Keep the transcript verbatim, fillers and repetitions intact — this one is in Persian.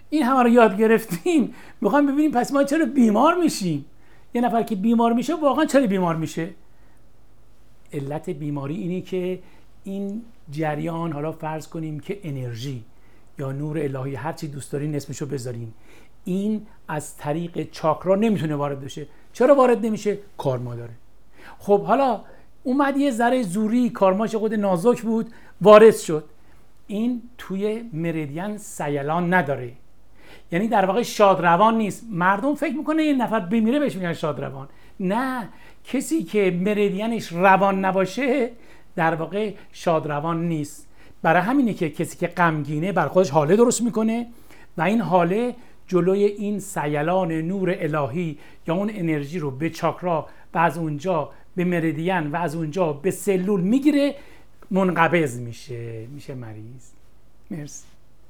این همه رو یاد گرفتیم، میخوایم ببینیم پس ما چرا بیمار میشیم. یه نفر که بیمار میشه واقعا چرا بیمار میشه؟ علت بیماری اینه که این جریان، حالا فرض کنیم که انرژی یا نور الهی، هر چی دوست دارین اسمشو بذارین، این از طریق چاکرا نمیتونه وارد بشه. چرا وارد نمیشه؟ کارما داره. خب حالا اومد یه ذره زوری، کارماش خود نازک بود، وارد شد. این توی مریدین سیلان نداره، یعنی در واقع شادروان نیست. مردم فکر میکنه یه نفر بمیره بهش میگن شادروان. نه، کسی که مریدینش روان نباشه در واقع شادروان نیست. برای همینه که کسی که غمگینه بر خودش حاله درست میکنه و این حاله جلوی این سیلان نور الهی یا اون انرژی رو به چاکرا و از اونجا به مریدین و از اونجا به سلول میگیره، منقبض میشه، میشه مریض. مرسی.